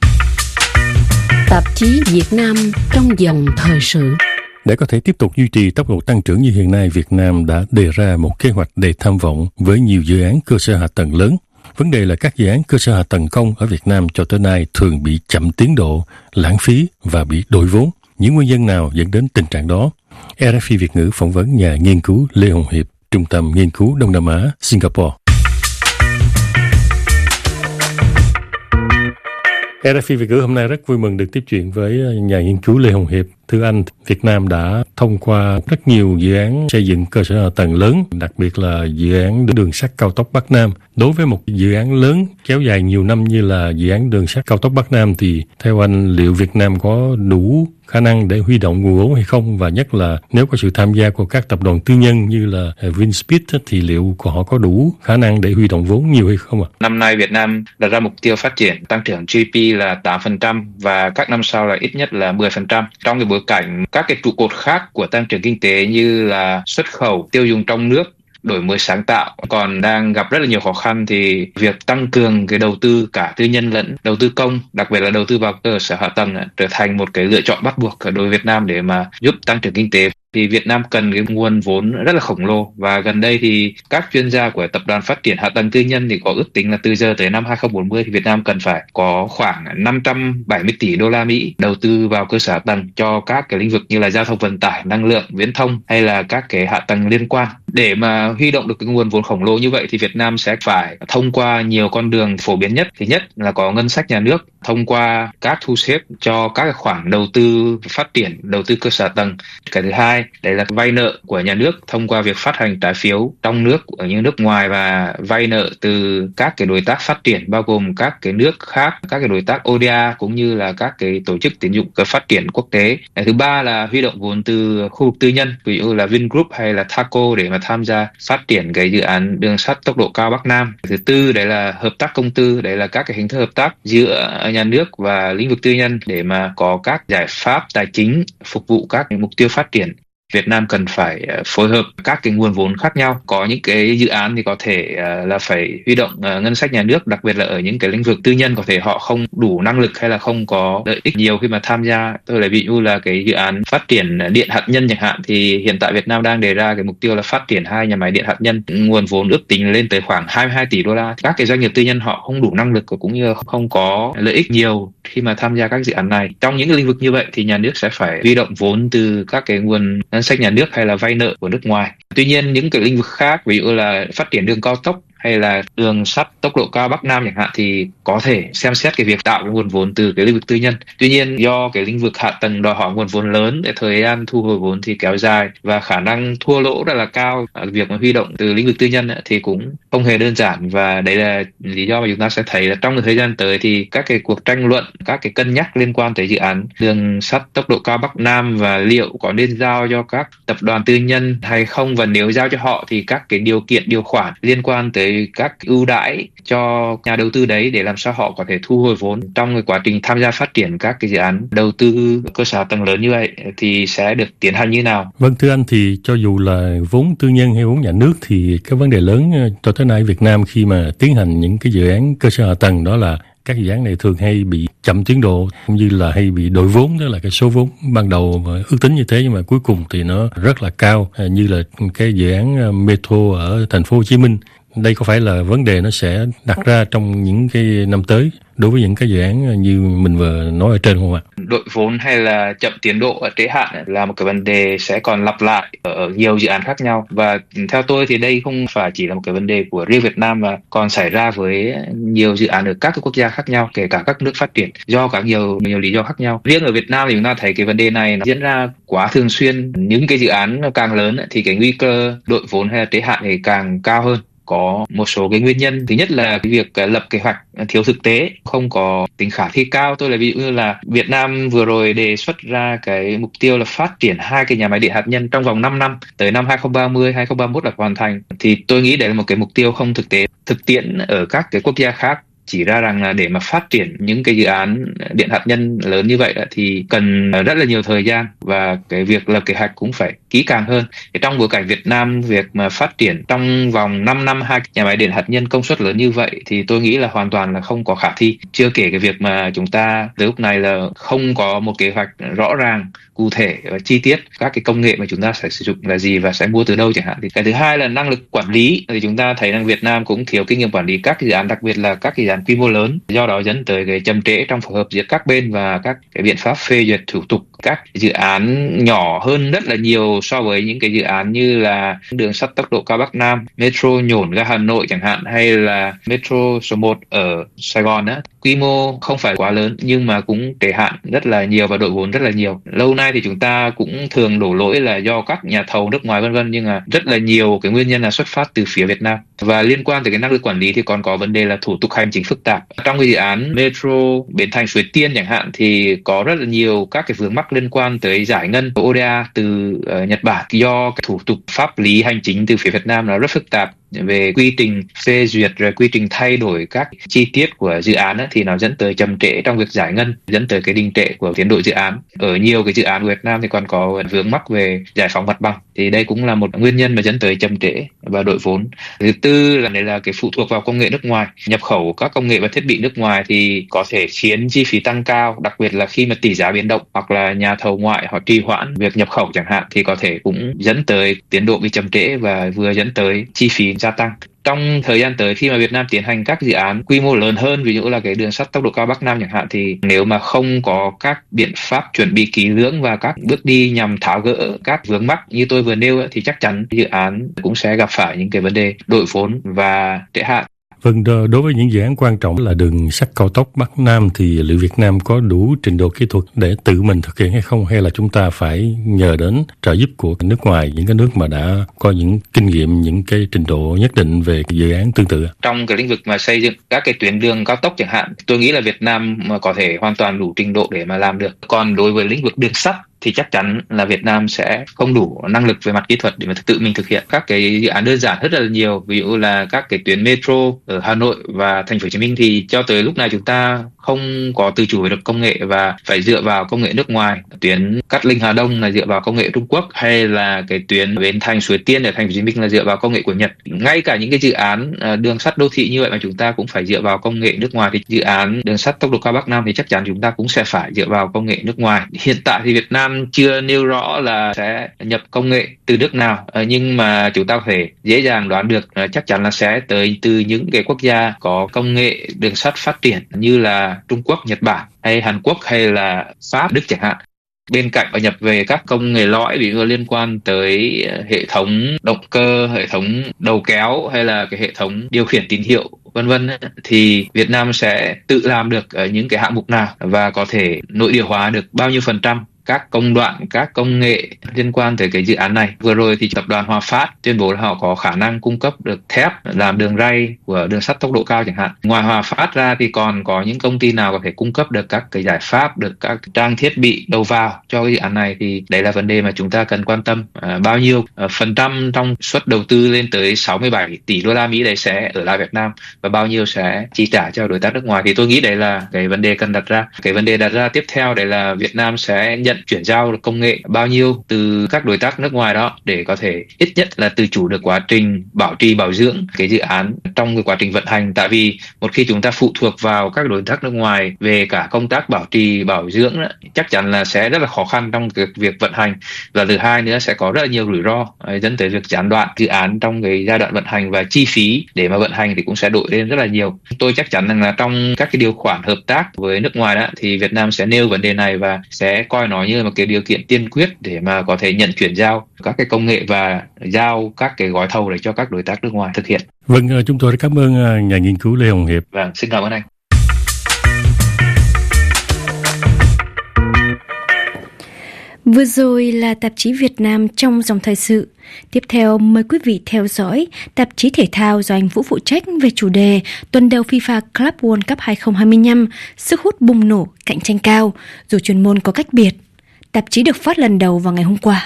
Tạp chí Việt Nam trong dòng thời sự. Để có thể tiếp tục duy trì tốc độ tăng trưởng như hiện nay, Việt Nam đã đề ra một kế hoạch đầy tham vọng với nhiều dự án cơ sở hạ tầng lớn. Vấn đề là các dự án cơ sở hạ tầng công ở Việt Nam cho tới nay thường bị chậm tiến độ, lãng phí và bị đội vốn. Những nguyên nhân nào dẫn đến tình trạng đó? rờ ép i Việt ngữ phỏng vấn nhà nghiên cứu Lê Hồng Hiệp, Trung tâm Nghiên cứu Đông Nam Á, Singapore. rờ ép i Việt ngữ hôm nay rất vui mừng được tiếp chuyện với nhà nghiên cứu Lê Hồng Hiệp. Thưa anh, Việt Nam đã thông qua rất nhiều dự án xây dựng cơ sở hạ tầng lớn, đặc biệt là dự án đường sắt cao tốc Bắc Nam. Đối với một dự án lớn kéo dài nhiều năm như là dự án đường sắt cao tốc Bắc Nam thì theo anh, liệu Việt Nam có đủ khả năng để huy động nguồn vốn hay không? Và nhất là nếu có sự tham gia của các tập đoàn tư nhân như là Vinspeed thì liệu họ có đủ khả năng để huy động vốn nhiều hay không ạ? Năm nay Việt Nam đặt ra mục tiêu phát triển tăng trưởng giê đê pê là tám phần trăm và các năm sau là ít nhất là mười phần trăm. Trong cái bối cảnh các cái trụ cột khác của tăng trưởng kinh tế như là xuất khẩu, tiêu dùng trong nước, đổi mới sáng tạo còn đang gặp rất là nhiều khó khăn, thì việc tăng cường cái đầu tư cả tư nhân lẫn đầu tư công, đặc biệt là đầu tư vào cơ sở hạ tầng trở thành một cái lựa chọn bắt buộc đối với Việt Nam để mà giúp tăng trưởng kinh tế. Thì Việt Nam cần cái nguồn vốn rất là khổng lồ, và gần đây thì các chuyên gia của tập đoàn phát triển hạ tầng tư nhân thì có ước tính là từ giờ tới năm hai không bốn không thì Việt Nam cần phải có khoảng năm trăm bảy mươi tỷ đô la Mỹ đầu tư vào cơ sở hạ tầng cho các cái lĩnh vực như là giao thông vận tải, năng lượng, viễn thông hay là các cái hạ tầng liên quan. Để mà huy động được cái nguồn vốn khổng lồ như vậy thì Việt Nam sẽ phải thông qua nhiều con đường phổ biến nhất. Thứ nhất là có ngân sách nhà nước, thông qua các thu xếp cho các khoản đầu tư phát triển, đầu tư cơ sở hạ tầng. Cái thứ hai hai, đấy là vay nợ của nhà nước thông qua việc phát hành trái phiếu trong nước ở những nước ngoài và vay nợ từ các cái đối tác phát triển bao gồm các cái nước khác, các cái đối tác o đê a cũng như là các cái tổ chức tín dụng phát triển quốc tế. Cái thứ ba là huy động vốn từ khu vực tư nhân, ví dụ là Vingroup hay là Thaco để mà tham gia phát triển cái dự án đường sắt tốc độ cao Bắc Nam. Thứ tư đấy là hợp tác công tư, đấy là các cái hình thức hợp tác giữa nhà nước và lĩnh vực tư nhân để mà có các giải pháp tài chính phục vụ các mục tiêu phát triển. Việt Nam cần phải phối hợp các cái nguồn vốn khác nhau. Có những cái dự án thì có thể là phải huy động ngân sách nhà nước, đặc biệt là ở những cái lĩnh vực tư nhân có thể họ không đủ năng lực hay là không có lợi ích nhiều khi mà tham gia. Tôi lấy ví dụ là cái dự án phát triển điện hạt nhân chẳng hạn, thì hiện tại Việt Nam đang đề ra cái mục tiêu là phát triển hai nhà máy điện hạt nhân, nguồn vốn ước tính lên tới khoảng hai mươi hai tỷ đô la. Các cái doanh nghiệp tư nhân họ không đủ năng lực cũng như không có lợi ích nhiều khi mà tham gia các dự án này. Trong những cái lĩnh vực như vậy thì nhà nước sẽ phải huy động vốn từ các cái nguồn ngân sách nhà nước hay là vay nợ của nước ngoài. Tuy nhiên những cái lĩnh vực khác, ví dụ là phát triển đường cao tốc hay là đường sắt tốc độ cao Bắc Nam chẳng hạn, thì có thể xem xét cái việc tạo cái nguồn vốn từ cái lĩnh vực tư nhân. Tuy nhiên do cái lĩnh vực hạ tầng đòi hỏi nguồn vốn lớn, để thời gian thu hồi vốn thì kéo dài và khả năng thua lỗ rất là cao, việc mà huy động từ lĩnh vực tư nhân thì cũng không hề đơn giản. Và đấy là lý do mà chúng ta sẽ thấy là trong thời gian tới thì các cái cuộc tranh luận, các cái cân nhắc liên quan tới dự án đường sắt tốc độ cao Bắc Nam và liệu có nên giao cho các tập đoàn tư nhân hay không, và nếu giao cho họ thì các cái điều kiện điều khoản liên quan tới các ưu đãi cho nhà đầu tư đấy để làm sao họ có thể thu hồi vốn trong cái quá trình tham gia phát triển các cái dự án đầu tư cơ sở hạ tầng lớn như vậy thì sẽ được tiến hành như nào. Vâng, thưa anh, thì cho dù là vốn tư nhân hay vốn nhà nước thì cái vấn đề lớn cho tới nay Việt Nam khi mà tiến hành những cái dự án cơ sở hạ tầng đó là các dự án này thường hay bị chậm tiến độ, cũng như là hay bị đội vốn, đó là cái số vốn ban đầu ước tính như thế nhưng mà cuối cùng thì nó rất là cao, như là cái dự án metro ở thành phố Hồ Chí Minh. Đây có phải là vấn đề nó sẽ đặt ra trong những cái năm tới đối với những cái dự án như mình vừa nói ở trên không ạ? Đội vốn hay là chậm tiến độ ở trễ hạn là một cái vấn đề sẽ còn lặp lại ở nhiều dự án khác nhau, và theo tôi thì đây không phải chỉ là một cái vấn đề của riêng Việt Nam mà còn xảy ra với nhiều dự án ở các cái quốc gia khác nhau, kể cả các nước phát triển, do cả nhiều nhiều lý do khác nhau. Riêng ở Việt Nam thì chúng ta thấy cái vấn đề này nó diễn ra quá thường xuyên. Những cái dự án càng lớn thì cái nguy cơ đội vốn hay là trễ hạn thì càng cao hơn. Có một số cái nguyên nhân. Thứ nhất là cái việc lập kế hoạch thiếu thực tế, không có tính khả thi cao. Tôi là ví dụ như là Việt Nam vừa rồi đề xuất ra cái mục tiêu là phát triển hai cái nhà máy điện hạt nhân trong vòng năm năm, tới năm hai không ba không, hai không ba mốt là hoàn thành. Thì tôi nghĩ đấy là một cái mục tiêu không thực tế. Thực tiễn ở các cái quốc gia khác chỉ ra rằng là để mà phát triển những cái dự án điện hạt nhân lớn như vậy thì cần rất là nhiều thời gian, và cái việc lập kế hoạch cũng phải kỹ càng hơn. Thì trong bối cảnh Việt Nam, việc mà phát triển trong vòng năm năm hai nhà máy điện hạt nhân công suất lớn như vậy thì tôi nghĩ là hoàn toàn là không có khả thi. Chưa kể cái việc mà chúng ta tới lúc này là không có một kế hoạch rõ ràng, cụ thể và chi tiết các cái công nghệ mà chúng ta sẽ sử dụng là gì và sẽ mua từ đâu chẳng hạn. Thì cái thứ hai là năng lực quản lý, thì chúng ta thấy rằng Việt Nam cũng thiếu kinh nghiệm quản lý các cái dự án, đặc biệt là các cái dự án quy mô lớn, do đó dẫn tới cái chậm trễ trong phối hợp giữa các bên và các cái biện pháp phê duyệt thủ tục. Các dự án nhỏ hơn rất là nhiều so với những cái dự án như là đường sắt tốc độ cao Bắc Nam, metro Nhổn ga Hà Nội chẳng hạn, hay là metro số một ở Sài Gòn á. Quy mô không phải quá lớn nhưng mà cũng trễ hạn rất là nhiều và đội vốn rất là nhiều. Lâu nay thì chúng ta cũng thường đổ lỗi là do các nhà thầu nước ngoài vân vân, nhưng mà rất là nhiều cái nguyên nhân là xuất phát từ phía Việt Nam. Và liên quan tới cái năng lực quản lý thì còn có vấn đề là thủ tục hành chính phức tạp. Trong cái dự án metro Bến Thành Suối Tiên chẳng hạn thì có rất là nhiều các cái vướng mắc liên quan tới giải ngân o đê a từ uh, Nhật Bản, do cái thủ tục pháp lý hành chính từ phía Việt Nam nó rất phức tạp về quy trình phê duyệt rồi quy trình thay đổi các chi tiết của dự án ấy, thì nó dẫn tới chậm trễ trong việc giải ngân, dẫn tới cái đình trệ của tiến độ dự án. Ở nhiều cái dự án của Việt Nam thì còn có vướng mắc về giải phóng mặt bằng, thì đây cũng là một nguyên nhân mà dẫn tới chậm trễ và đội vốn. Thứ tư là đây là cái phụ thuộc vào công nghệ nước ngoài, nhập khẩu các công nghệ và thiết bị nước ngoài thì có thể khiến chi phí tăng cao, đặc biệt là khi mà tỷ giá biến động hoặc là nhà thầu ngoại họ trì hoãn việc nhập khẩu chẳng hạn, thì có thể cũng dẫn tới tiến độ bị chậm trễ và vừa dẫn tới chi phí gia tăng. Trong thời gian tới khi mà Việt Nam tiến hành các dự án quy mô lớn hơn, ví dụ là cái đường sắt tốc độ cao Bắc Nam chẳng hạn, thì nếu mà không có các biện pháp chuẩn bị kỹ lưỡng và các bước đi nhằm tháo gỡ các vướng mắc như tôi vừa nêu thì chắc chắn dự án cũng sẽ gặp phải những cái vấn đề đội vốn và trễ hạn. Vâng, đối với những dự án quan trọng là đường sắt cao tốc Bắc Nam thì liệu Việt Nam có đủ trình độ kỹ thuật để tự mình thực hiện hay không, hay là chúng ta phải nhờ đến trợ giúp của nước ngoài, những cái nước mà đã có những kinh nghiệm, những cái trình độ nhất định về dự án tương tự? Trong cái lĩnh vực mà xây dựng các cái tuyến đường cao tốc chẳng hạn, tôi nghĩ là Việt Nam mà có thể hoàn toàn đủ trình độ để mà làm được. Còn đối với lĩnh vực đường sắt thì chắc chắn là Việt Nam sẽ không đủ năng lực về mặt kỹ thuật để mà tự mình thực hiện các cái dự án đơn giản rất là nhiều. Ví dụ là các cái tuyến metro ở Hà Nội và Thành phố Hồ Chí Minh thì cho tới lúc này chúng ta không có tự chủ được công nghệ và phải dựa vào công nghệ nước ngoài. Tuyến Cát Linh Hà Đông là dựa vào công nghệ Trung Quốc, hay là cái tuyến Bến Thành Suối Tiên ở Thành phố Hồ Chí Minh là dựa vào công nghệ của Nhật. Ngay cả những cái dự án đường sắt đô thị như vậy mà chúng ta cũng phải dựa vào công nghệ nước ngoài, thì dự án đường sắt tốc độ cao Bắc Nam thì chắc chắn chúng ta cũng sẽ phải dựa vào công nghệ nước ngoài. Hiện tại thì Việt Nam chưa nêu rõ là sẽ nhập công nghệ từ nước nào, nhưng mà chúng ta có thể dễ dàng đoán được chắc chắn là sẽ tới từ những cái quốc gia có công nghệ đường sắt phát triển như là Trung Quốc, Nhật Bản hay Hàn Quốc hay là Pháp, Đức chẳng hạn. Bên cạnh và nhập về các công nghệ lõi, ví dụ liên quan tới hệ thống động cơ, hệ thống đầu kéo hay là cái hệ thống điều khiển tín hiệu vân vân, thì Việt Nam sẽ tự làm được những cái hạng mục nào và có thể nội địa hóa được bao nhiêu phần trăm các công đoạn, các công nghệ liên quan tới cái dự án này. Vừa rồi thì tập đoàn Hòa Phát tuyên bố là họ có khả năng cung cấp được thép làm đường ray của đường sắt tốc độ cao chẳng hạn. Ngoài Hòa Phát ra thì còn có những công ty nào có thể cung cấp được các cái giải pháp, được các trang thiết bị đầu vào cho cái dự án này, thì đấy là vấn đề mà chúng ta cần quan tâm. À, bao nhiêu à, phần trăm trong suất đầu tư lên tới sáu mươi bảy tỷ đô la Mỹ đấy sẽ ở lại Việt Nam và bao nhiêu sẽ chi trả cho đối tác nước ngoài, thì tôi nghĩ đấy là cái vấn đề cần đặt ra. Cái vấn đề đặt ra tiếp theo đấy là Việt Nam sẽ nhận chuyển giao công nghệ bao nhiêu từ các đối tác nước ngoài đó để có thể ít nhất là tự chủ được quá trình bảo trì bảo dưỡng cái dự án trong cái quá trình vận hành. Tại vì một khi chúng ta phụ thuộc vào các đối tác nước ngoài về cả công tác bảo trì bảo dưỡng đó, chắc chắn là sẽ rất là khó khăn trong cái việc vận hành, và thứ hai nữa sẽ có rất là nhiều rủi ro dẫn tới việc gián đoạn dự án trong cái giai đoạn vận hành, và chi phí để mà vận hành thì cũng sẽ đội lên rất là nhiều. Tôi chắc chắn rằng là trong các cái điều khoản hợp tác với nước ngoài đó thì Việt Nam sẽ nêu vấn đề này và sẽ coi nó như là một cái điều kiện tiên quyết để mà có thể nhận chuyển giao các cái công nghệ và giao các cái gói thầu để cho các đối tác nước ngoài thực hiện. Vâng, chúng tôi cảm ơn nhà nghiên cứu Lê Hồng Hiệp. Vâng, xin cảm ơn anh. Vừa rồi là tạp chí Việt Nam trong dòng thời sự. Tiếp theo mời quý vị theo dõi tạp chí thể thao do anh Vũ phụ trách về chủ đề tuần đầu FIFA Club World Cup hai không hai lăm, sức hút bùng nổ, cạnh tranh cao, dù chuyên môn có cách biệt. Tạp chí được phát lần đầu vào ngày hôm qua.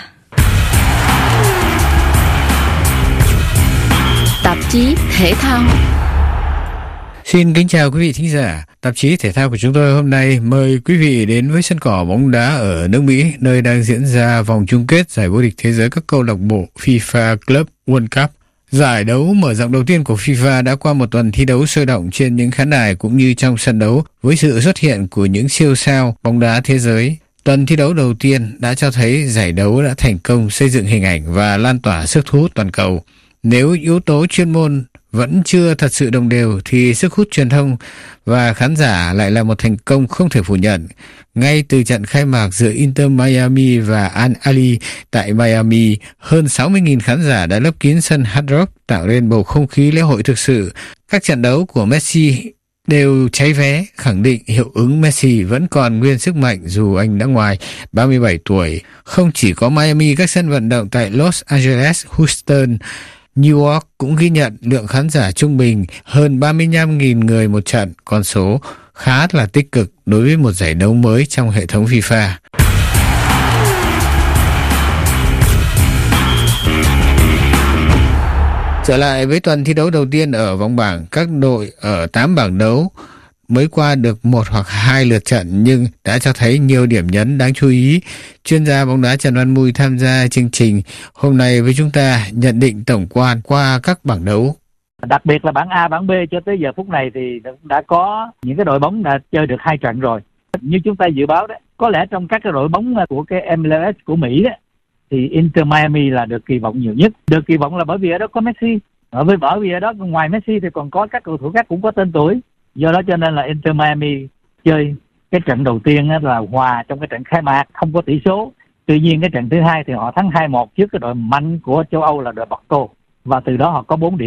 Tạp chí thể thao. Xin kính chào quý vị thính giả. Tạp chí thể thao của chúng tôi hôm nay mời quý vị đến với sân cỏ bóng đá ở nước Mỹ, nơi đang diễn ra vòng chung kết giải vô địch thế giới các câu lạc bộ FIFA Club World Cup. Giải đấu mở rộng đầu tiên của FIFA đã qua một tuần thi đấu sôi động trên những khán đài cũng như trong sân đấu với sự xuất hiện của những siêu sao bóng đá thế giới. Tuần thi đấu đầu tiên đã cho thấy giải đấu đã thành công xây dựng hình ảnh và lan tỏa sức thu hút toàn cầu. Nếu yếu tố chuyên môn vẫn chưa thật sự đồng đều thì sức hút truyền thông và khán giả lại là một thành công không thể phủ nhận. Ngay từ trận khai mạc giữa Inter Miami và Al Ahly tại Miami, hơn sáu mươi nghìn khán giả đã lấp kín sân Hard Rock, tạo nên bầu không khí lễ hội thực sự. Các trận đấu của Messi đều cháy vé, khẳng định hiệu ứng Messi vẫn còn nguyên sức mạnh dù anh đã ngoài ba mươi bảy tuổi. Không chỉ có Miami, các sân vận động tại Los Angeles, Houston, New York cũng ghi nhận lượng khán giả trung bình hơn ba mươi lăm nghìn người một trận, con số khá là tích cực đối với một giải đấu mới trong hệ thống FIFA. Trở lại với tuần thi đấu đầu tiên ở vòng bảng, các đội ở tám bảng đấu mới qua được một hoặc hai lượt trận nhưng đã cho thấy nhiều điểm nhấn đáng chú ý. Chuyên gia bóng đá Trần Văn Mui tham gia chương trình hôm nay với chúng ta nhận định tổng quan qua các bảng đấu. Đặc biệt là bảng A, bảng B cho tới giờ phút này thì đã có những cái đội bóng đã chơi được hai trận rồi. Như chúng ta dự báo đấy, có lẽ trong các cái đội bóng của cái em lờ ét của Mỹ đấy, thì Inter Miami là được kỳ vọng nhiều nhất. Được kỳ vọng là bởi vì ở đó có Messi. Ở với bởi vì ở đó ngoài Messi thì còn có các cầu thủ khác cũng có tên tuổi. Do đó cho nên là Inter Miami chơi cái trận đầu tiên là hòa trong cái trận khai mạc, không có tỷ số. Tuy nhiên cái trận thứ hai thì họ thắng hai một trước cái đội mạnh của châu Âu là đội Porto. Và từ đó họ có bốn điểm.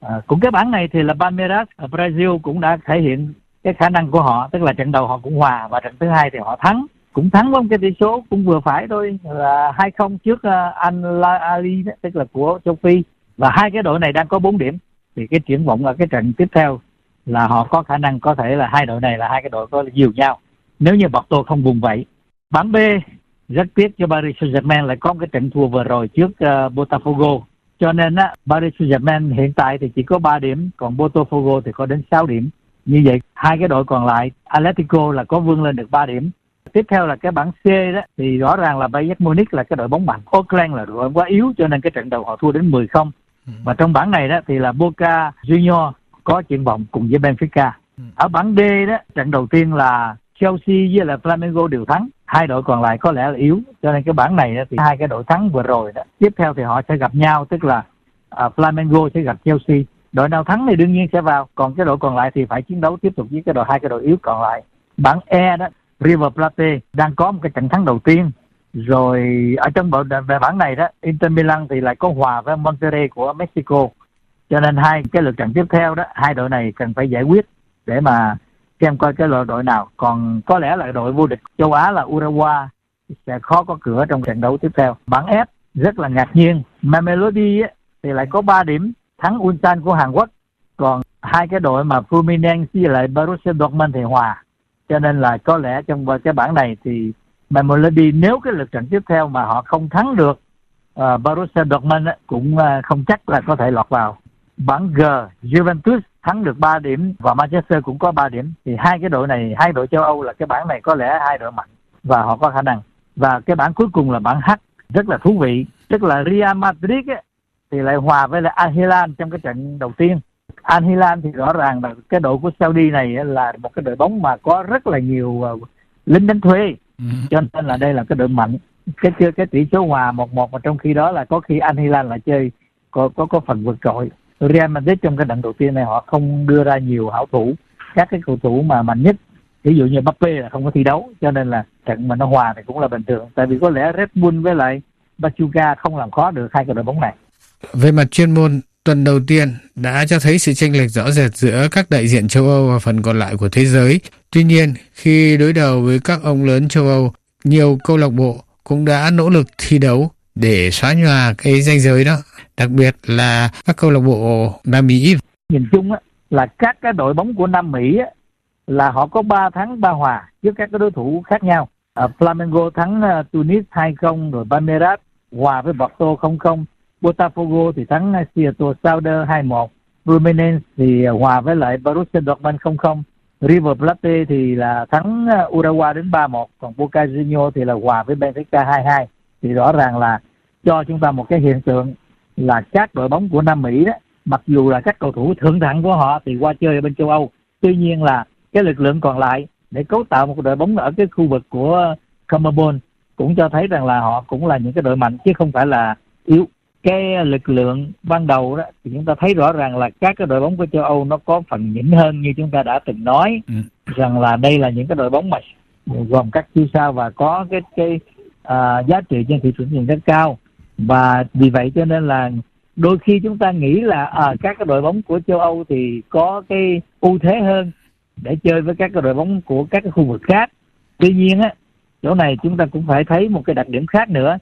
À, cũng cái bảng này thì là Palmeiras ở Brazil cũng đã thể hiện cái khả năng của họ, tức là trận đầu họ cũng hòa và trận thứ hai thì họ thắng, cũng thắng với một cái tỷ số cũng vừa phải thôi là hai không trước uh, Al Ahly, tức là của châu Phi, và hai cái đội này đang có bốn điểm. Thì cái triển vọng ở cái trận tiếp theo là họ có khả năng có thể là hai đội này là hai cái đội có dìu nhau nếu như Porto không vùng vẫy. Bảng B rất tiếc cho Paris Saint-Germain lại có cái trận thua vừa rồi trước uh, Botafogo, cho nên á Paris Saint-Germain hiện tại thì chỉ có ba điểm, còn Botafogo thì có đến sáu điểm. Như vậy hai cái đội còn lại Atletico là có vươn lên được ba điểm. Tiếp theo là cái bảng C đó thì rõ ràng là Bayern Munich là cái đội bóng mạnh, Auckland là đội bóng quá yếu cho nên cái trận đầu họ thua đến mười không. Và trong bảng này đó thì là Boca Juniors có triển vọng cùng với Benfica. Ở bảng D đó trận đầu tiên là Chelsea với là Flamengo đều thắng, hai đội còn lại có lẽ là yếu, cho nên cái bảng này đó, thì hai cái đội thắng vừa rồi đó tiếp theo thì họ sẽ gặp nhau, tức là uh, Flamengo sẽ gặp Chelsea. Đội nào thắng thì đương nhiên sẽ vào, còn cái đội còn lại thì phải chiến đấu tiếp tục với cái đội hai cái đội yếu còn lại. Bảng E đó River Plate đang có một cái trận thắng đầu tiên rồi. Ở trong bộ về bảng này đó Inter Milan thì lại có hòa với Monterrey của Mexico, cho nên hai cái lượt trận tiếp theo đó hai đội này cần phải giải quyết để mà xem coi cái đội đội nào. Còn có lẽ là đội vô địch châu Á là Uruguay sẽ khó có cửa trong trận đấu tiếp theo. Bảng F rất là ngạc nhiên, Mamelodi thì lại có ba điểm, thắng Ulsan của Hàn Quốc, còn hai cái đội mà Fluminense với lại Borussia Dortmund thì hòa, cho nên là có lẽ trong cái bảng này thì Mamelodi nếu cái lượt trận tiếp theo mà họ không thắng được uh, Borussia Dortmund cũng uh, không chắc là có thể lọt vào. Bảng G Juventus thắng được ba điểm và Manchester cũng có ba điểm, thì hai cái đội này, hai đội châu Âu là cái bảng này có lẽ hai đội mạnh và họ có khả năng. Và cái bảng cuối cùng là bảng H rất là thú vị, tức là Real Madrid ấy, thì lại hòa với lại Al Hilal trong cái trận đầu tiên. Al Hilal thì rõ ràng là cái đội của Saudi này là một cái đội bóng mà có rất là nhiều uh, lính đánh thuê, ừ. cho nên là đây là cái đội mạnh. Cái cái, cái tỷ số hòa một một mà trong khi đó là có khi Al Hilal lại chơi có có có phần vượt trội. Real Madrid trong cái trận đầu tiên này họ không đưa ra nhiều hảo thủ, các cái cầu thủ mà mạnh nhất ví dụ như Mbappe là không có thi đấu, cho nên là trận mà nó hòa thì cũng là bình thường, tại vì có lẽ Red Bull với lại Pachuca không làm khó được hai cái đội bóng này. Về mặt chuyên môn, tuần đầu tiên đã cho thấy sự chênh lệch rõ rệt giữa các đại diện châu Âu và phần còn lại của thế giới. Tuy nhiên, khi đối đầu với các ông lớn châu Âu, nhiều câu lạc bộ cũng đã nỗ lực thi đấu để xóa nhòa cái ranh giới đó, đặc biệt là các câu lạc bộ Nam Mỹ. Nhìn chung á, là các cái đội bóng của Nam Mỹ á, là họ có ba thắng ba hòa trước các cái đối thủ khác nhau. À, Flamengo thắng uh, Tunis hai không, rồi Palmeiras hòa với Porto không không, Botafogo thì thắng uh, Seattle Sounders hai một, Fluminense thì uh, hòa với lại Borussia Dortmund không không, River Plate thì là thắng uh, Uruguay đến ba một, còn Boca Juniors thì là hòa với Benfica hai hai. Thì rõ ràng là cho chúng ta một cái hiện tượng là các đội bóng của Nam Mỹ đó, mặc dù là các cầu thủ thượng hạng của họ thì qua chơi ở bên châu Âu, tuy nhiên là cái lực lượng còn lại để cấu tạo một đội bóng ở cái khu vực của CONMEBOL cũng cho thấy rằng là họ cũng là những cái đội mạnh chứ không phải là yếu. Cái lực lượng ban đầu đó thì chúng ta thấy rõ ràng là các cái đội bóng của châu Âu nó có phần nhỉnh hơn, như chúng ta đã từng nói ừ. rằng là đây là những cái đội bóng mà gồm các siêu sao và có cái cái à, giá trị trên thị trường nhìn rất cao, và vì vậy cho nên là đôi khi chúng ta nghĩ là à, các cái đội bóng của châu Âu thì có cái ưu thế hơn để chơi với các cái đội bóng của các cái khu vực khác. Tuy nhiên á, chỗ này chúng ta cũng phải thấy một cái đặc điểm khác nữa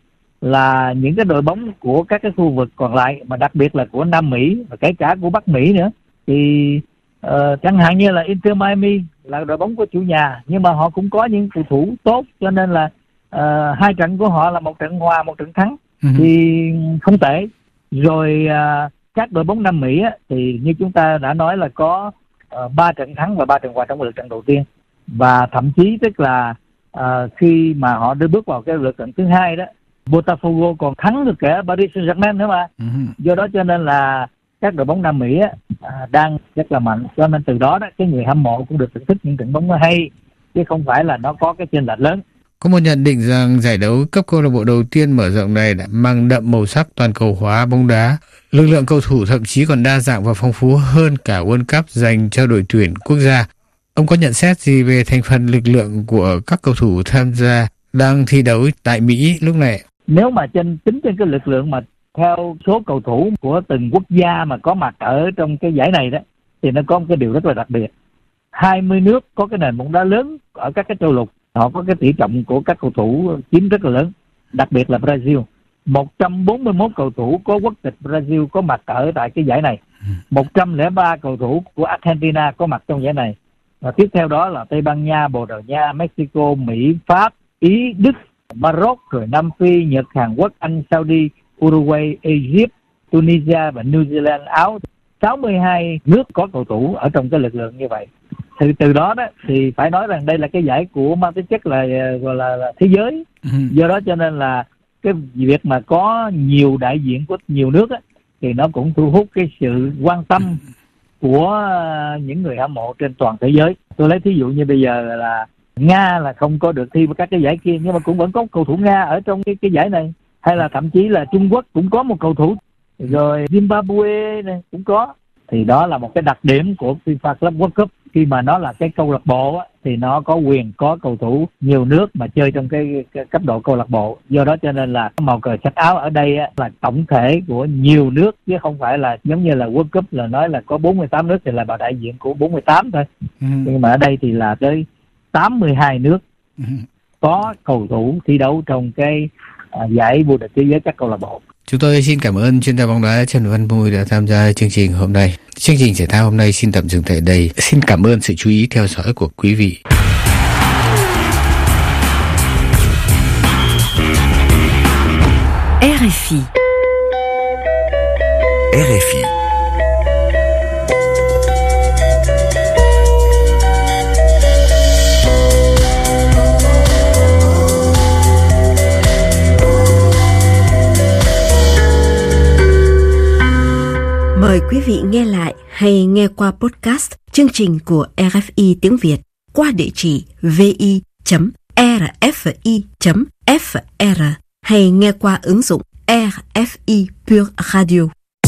là những cái đội bóng của các cái khu vực còn lại, mà đặc biệt là của Nam Mỹ và kể cả của Bắc Mỹ nữa, thì uh, chẳng hạn như là Inter Miami là đội bóng của chủ nhà, nhưng mà họ cũng có những cầu thủ tốt, cho nên là uh, hai trận của họ là một trận hòa một trận thắng uh-huh. thì không tệ. Rồi uh, các đội bóng Nam Mỹ á, thì như chúng ta đã nói là có ba uh, trận thắng và ba trận hòa trong lượt trận đầu tiên, và thậm chí tức là uh, khi mà họ đưa bước vào cái lượt trận thứ hai đó, Botafogo còn thắng được cả Paris Saint-Germain nữa mà. Uh-huh. Do đó cho nên là các đội bóng Nam Mỹ á, à, đang rất là mạnh, cho nên từ đó đó cái người hâm mộ cũng được thưởng thức những trận bóng nó hay, chứ không phải là nó có cái chênh lệch lớn. Có một nhận định rằng giải đấu cấp câu lạc bộ đầu tiên mở rộng này đã mang đậm màu sắc toàn cầu hóa bóng đá. Lực lượng cầu thủ thậm chí còn đa dạng và phong phú hơn cả World Cup dành cho đội tuyển quốc gia. Ông có nhận xét gì về thành phần lực lượng của các cầu thủ tham gia đang thi đấu tại Mỹ lúc này? Nếu mà trên tính trên cái lực lượng mà Theo số cầu thủ của từng quốc gia mà có mặt ở trong cái giải này đó, thì nó có một cái điều rất là đặc biệt. hai mươi nước có cái nền bóng đá lớn ở các cái châu lục, họ có cái tỷ trọng của các cầu thủ chiếm rất là lớn, đặc biệt là Brazil. một trăm bốn mươi mốt cầu thủ có quốc tịch Brazil có mặt ở tại cái giải này. một trăm lẻ ba cầu thủ của Argentina có mặt trong giải này. Và tiếp theo đó là Tây Ban Nha, Bồ Đào Nha, Mexico, Mỹ, Pháp, Ý, Đức, Maroc, rồi Nam Phi, Nhật, Hàn Quốc, Anh, Saudi, Uruguay, Egypt, Tunisia và New Zealand, Áo. sáu mươi hai nước có cầu thủ ở trong cái lực lượng như vậy. Từ từ đó đó thì phải nói rằng đây là cái giải của mang tính chất là gọi là, là thế giới. Ừ. Do đó cho nên là cái việc mà có nhiều đại diện của nhiều nước á, thì nó cũng thu hút cái sự quan tâm của những người hâm mộ trên toàn thế giới. Tôi lấy thí dụ như bây giờ là Nga là không có được thi vào các cái giải kia, nhưng mà cũng vẫn có cầu thủ Nga ở trong cái cái giải này. Hay là thậm chí là Trung Quốc cũng có một cầu thủ, rồi Zimbabwe này cũng có. Thì đó là một cái đặc điểm của FIFA Club World Cup. Khi mà nó là cái câu lạc bộ á, thì nó có quyền có cầu thủ nhiều nước mà chơi trong cái, cái cấp độ câu lạc bộ. Do đó cho nên là màu cờ sắc áo ở đây á, là tổng thể của nhiều nước, chứ không phải là giống như là World Cup là nói là có bốn mươi tám nước thì là bà đại diện của bốn mươi tám thôi. Ừ. Nhưng mà ở đây thì là tới tám mươi hai nước ừ. có cầu thủ thi đấu trong cái à, giải vô địch thế giới các câu lạc bộ. Chúng tôi xin cảm ơn chuyên gia bóng đá Trần Văn Mùi đã tham gia chương trình hôm nay. Chương trình thể thao hôm nay xin tạm dừng tại đây. Xin cảm ơn sự chú ý theo dõi của quý vị. rờ ép i rờ ép i Mời quý vị nghe lại hay nghe qua podcast chương trình của rờ ép i tiếng Việt qua địa chỉ vi chấm rờ ép i chấm ép rờ hay nghe qua ứng dụng rờ ép i Pure Radio.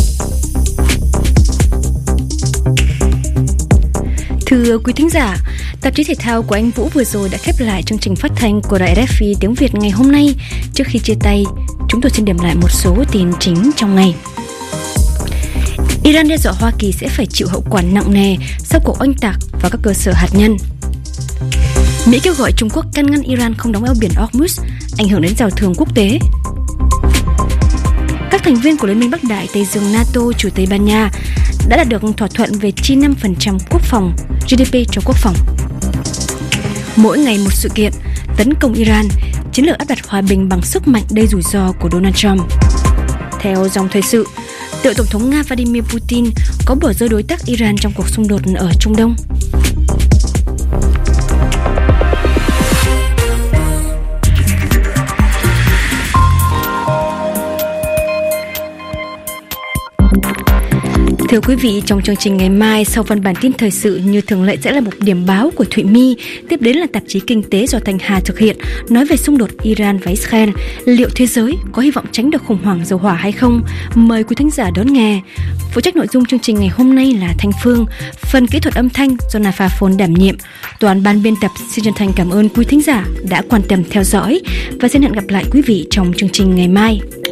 Thưa quý thính giả, tạp chí thể thao của anh Vũ vừa rồi đã khép lại chương trình phát thanh của đài rờ ép i tiếng Việt ngày hôm nay. Trước khi chia tay, chúng tôi xin điểm lại một số tin chính trong ngày. Iran đe dọa Hoa Kỳ sẽ phải chịu hậu quả nặng nề sau cuộc oanh tạc vào các cơ sở hạt nhân. Mỹ kêu gọi Trung Quốc can ngăn Iran không đóng eo biển Hormuz, ảnh hưởng đến giao thương quốc tế. Các thành viên của Liên minh Bắc Đại Tây Dương NATO chủ Tây Ban Nha đã đạt được thỏa thuận về chi năm phần trăm quốc phòng giê đê pê cho quốc phòng. Mỗi ngày một sự kiện, tấn công Iran, chiến lược áp đặt hòa bình bằng sức mạnh đầy rủi ro của Donald Trump. Theo dòng thời sự, liệu Tổng thống Nga Vladimir Putin có bỏ rơi đối tác Iran trong cuộc xung đột ở Trung Đông? Thưa quý vị, trong chương trình ngày mai, sau phần bản tin thời sự như thường lệ sẽ là một điểm báo của Thụy My, tiếp đến là tạp chí kinh tế do Thanh Hà thực hiện, nói về xung đột Iran và Israel. Liệu thế giới có hy vọng tránh được khủng hoảng dầu hỏa hay không? Mời quý thính giả đón nghe. Phụ trách nội dung chương trình ngày hôm nay là Thanh Phương, phần kỹ thuật âm thanh do Nafa Phone đảm nhiệm. Toàn ban biên tập xin chân thành cảm ơn quý thính giả đã quan tâm theo dõi và xin hẹn gặp lại quý vị trong chương trình ngày mai.